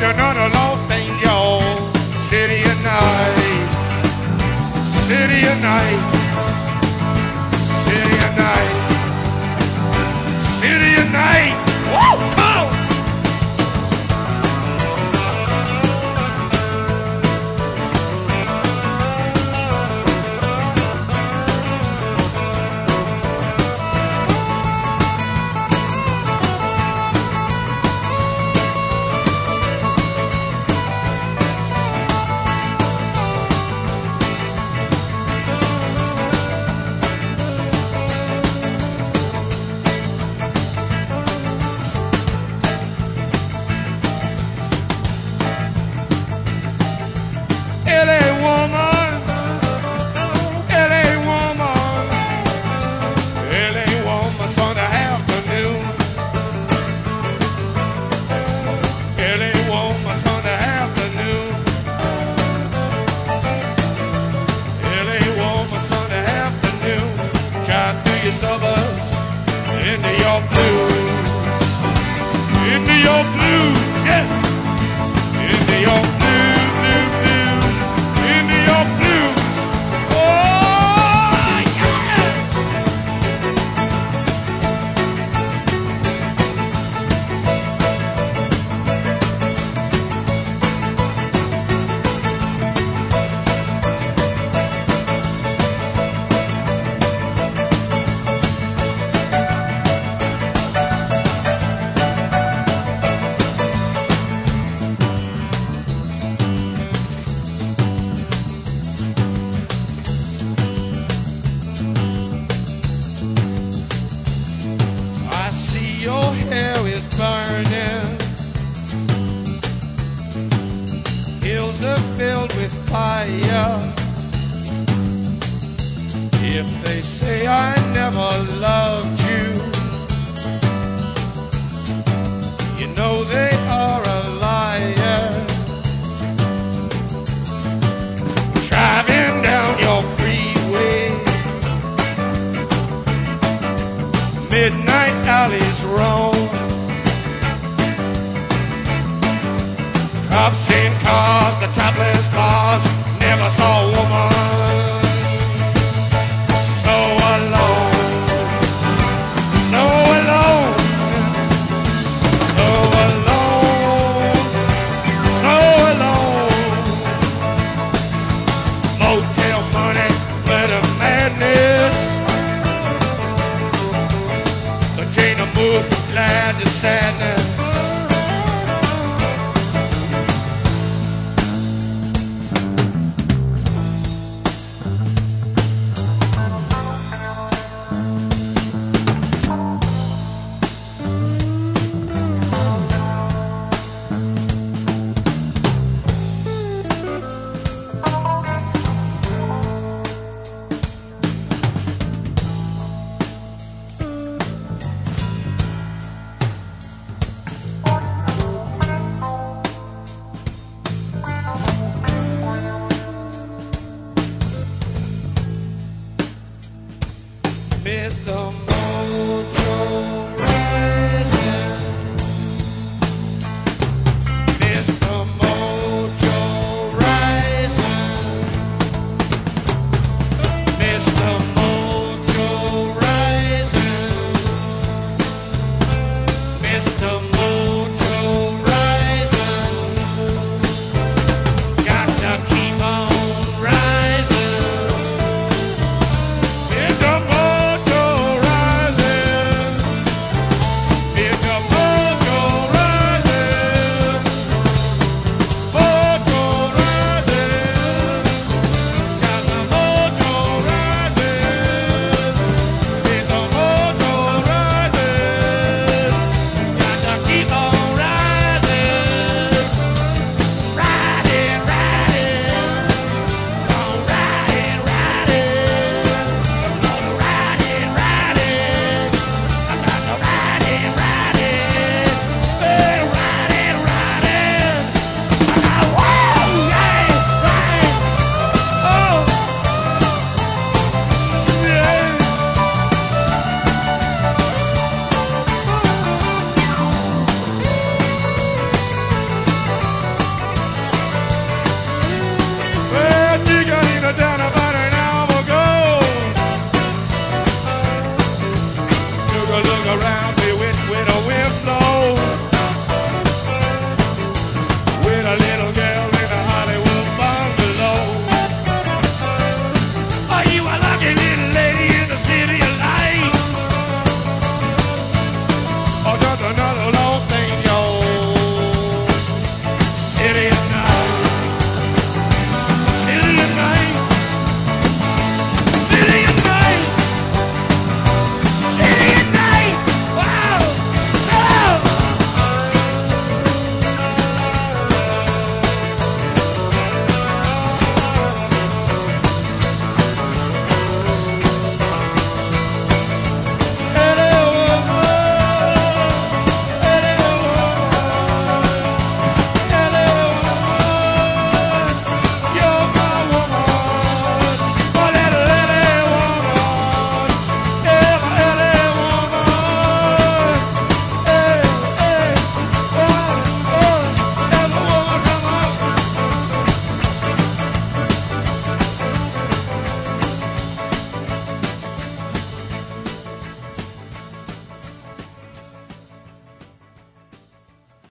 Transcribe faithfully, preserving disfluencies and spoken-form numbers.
to another lost angel. City of night, city of night, city of night, city of night. Woo! Come on! L A woman, L A woman, L A woman Sunday afternoon. L A woman Sunday afternoon. L A woman Sunday afternoon. Drive through your suburbs into your blues, into your blues, yeah, into your blues. Your hair is burning, hills are filled with fire. If they say I never loved you, you know they are a liar. Driving down your freeway, midnight alleys roam, cops in cars, the topless bars, never saw a woman so alone, so alone, so alone, so alone. Motel money, glitter madness. Jane, a move from glad to sadness.